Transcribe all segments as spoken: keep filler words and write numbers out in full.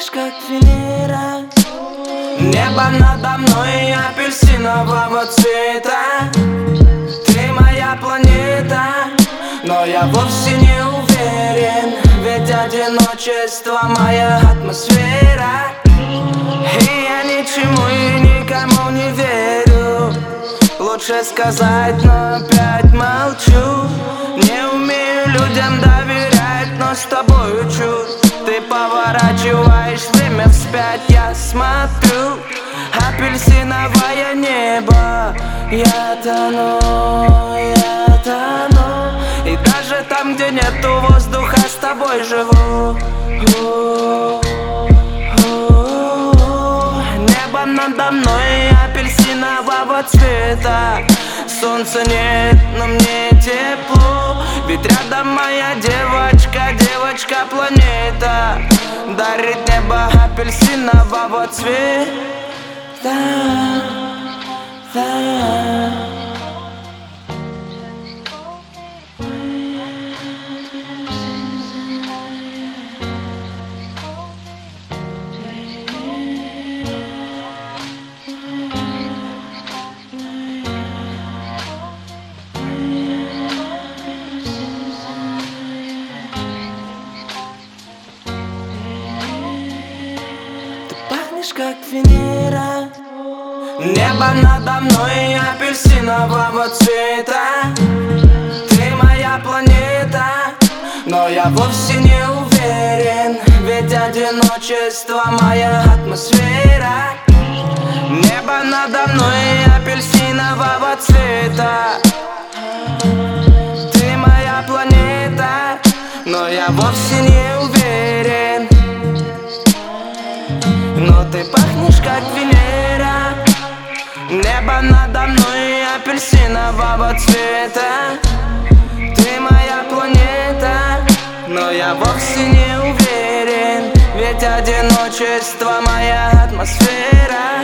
пахнешь как Венера. Небо надо мной апельсинового цвета. Ты моя планета, но я вовсе не уверен, ведь одиночество моя атмосфера. И я ничему и никому не верю. Лучше сказать, но опять молчу. Не умею людям доверять, но с тобой учусь. Ты поворачиваешь время вспять, я смотрю. Апельсиновое небо, я тону, я тону. И даже там, где нету воздуха, с тобой живу. Небо надо мной апельсинового цвета. Солнца нет, но мне тепло, ведь рядом моя девочка, девочка-планета. Дарит небо апельсинового цвета, да. Пахнешь как Венера. Небо надо мной апельсинового цвета. Ты моя планета, но я вовсе не уверен, ведь одиночество моя атмосфера. Небо надо мной апельсинового цвета. Ты моя планета, но я вовсе не уверен. Но ты пахнешь как Венера. Небо надо мной апельсинового цвета. Ты моя планета, но я вовсе не уверен, ведь одиночество моя атмосфера.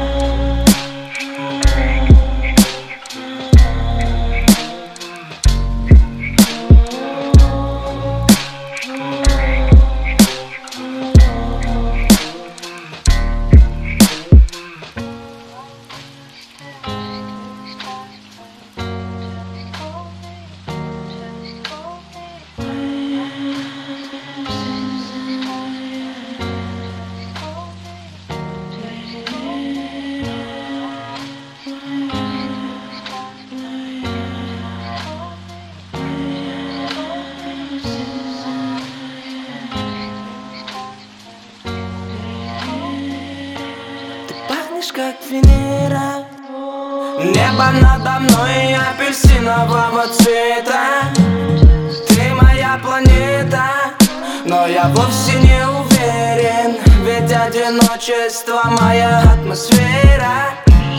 Как Венера. Небо надо мной апельсинового цвета. Ты моя планета, но я вовсе не уверен, ведь одиночество моя атмосфера.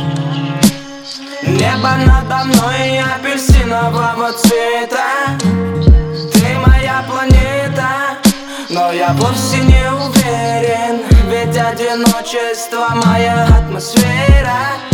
Небо надо мной апельсинового цвета. Ты моя планета, но я вовсе не уверен, ведь одиночество моя атмосфера.